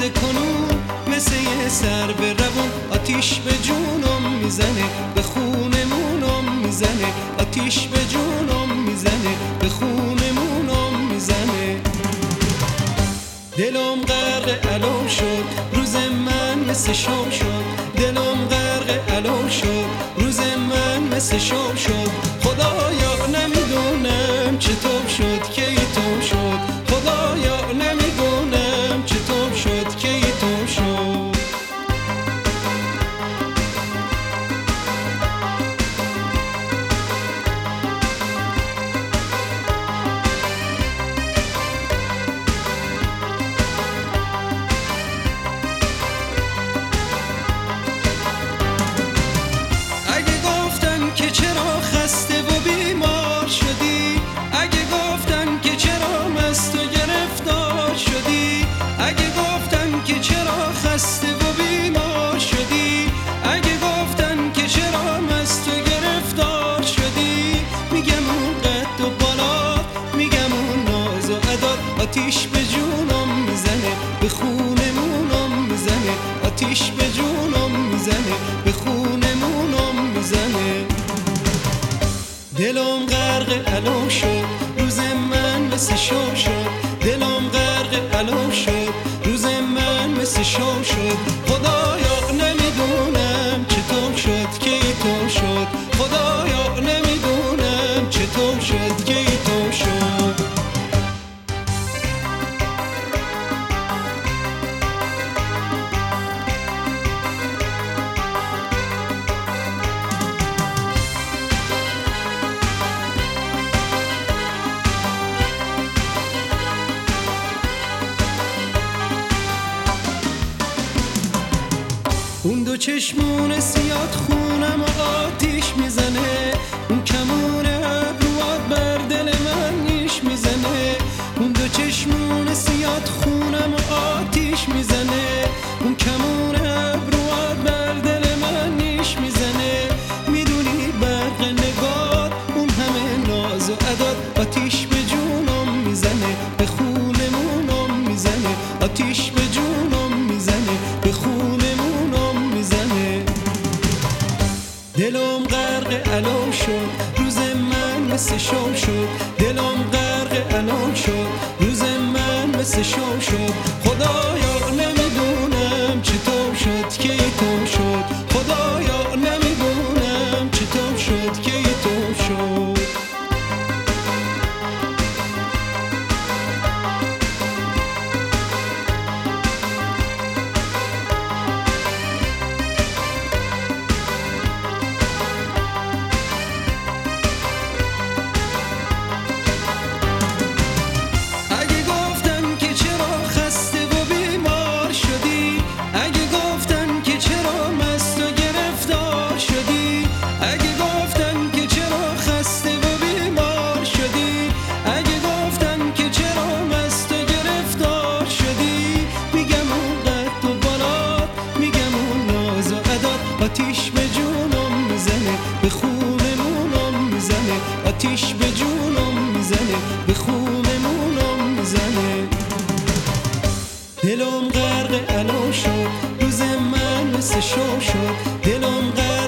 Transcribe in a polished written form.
آلوده کنون، مثل یه سر به روون آتیش به جونم میزنه، به خونمونم میزنه، آتیش به جونم میزنه، به خونمونم میزنه. دلم غرق علو شد، روز من مثل شام شد، دلم غرق علو شد، روز من مثل شام شد. خدایا نمیدونم چطور شد که تو شد، خدایا نمیدونم چطور شد که تو شد. آتیش به جونم میزنه، به خونمونم میزنه، آتیش به جونم میزنه، به خونمونم میزنه. دلم غرق علو شد، روز من مثل شام شد، دلم غرق علو شد، روز من مثل شام شد. خدایا نمیدونم چطور شد که تو شد، خدایا نمیدونم چطور شد که تو شد. اون دو چشمون سیاد خونم آتیش میزنه، اون کمون ابروات بر دل من نیش میزنه. اون دو چشمون سیاد خونم آتیش میزنه، اون کمون ابروات بر دل من نیش میزنه. میدونی برق نگات اون همه ناز و عداد، آتیش به جونم میزنه، به خونمونم میزنه، آتیش به جونم میزنه، به خونمونم میزنه. دلم غرق علو شد، روز من مثل شام شد، دلم غرق علو شد، روز من مثل شام شد. خدایا نمیدونم چطور شد که تو شد، خدایا نمیدونم چطور شد که تو شد. آتیش به جونم میزنه، به خونمونم میزنه، آتیش به جونم میزنه، به خونمونم میزنه. دلم غرق علو شد، روز من مثل شام شد، دلم غرق